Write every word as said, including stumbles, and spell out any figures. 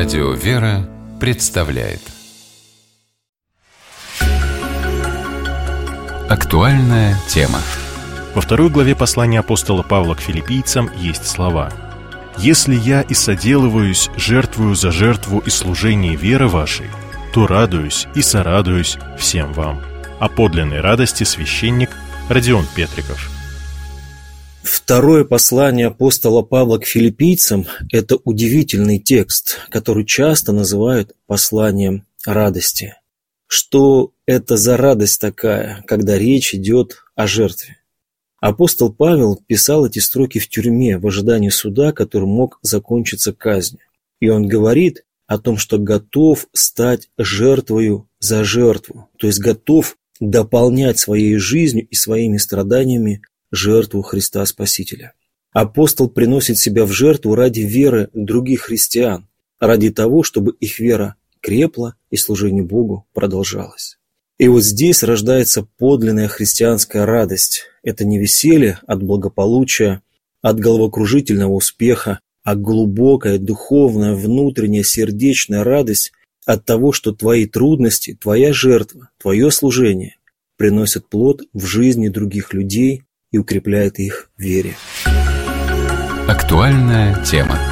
Радио «Вера» представляет актуальная тема. Во второй главе послания апостола Павла к филиппийцам есть слова: «Если я и соделываюсь, жертвую за жертву и служение веры вашей, то радуюсь и сорадуюсь всем вам». О подлинной радости священник Родион Петриков. Второе послание апостола Павла к филиппийцам – это удивительный текст, который часто называют посланием радости. Что это за радость такая, когда речь идет о жертве? Апостол Павел писал эти строки в тюрьме в ожидании суда, который мог закончиться казнью. И он говорит о том, что готов стать жертвою за жертву, то есть готов дополнять своей жизнью и своими страданиями жертву Христа Спасителя. Апостол приносит себя в жертву ради веры других христиан, ради того, чтобы их вера крепла и служение Богу продолжалось. И вот здесь рождается подлинная христианская радость. Это не веселье от благополучия, от головокружительного успеха, а глубокая духовная, внутренняя, сердечная радость от того, что твои трудности, твоя жертва, твое служение приносят плод в жизни других людей и укрепляет их в вере. Актуальная тема.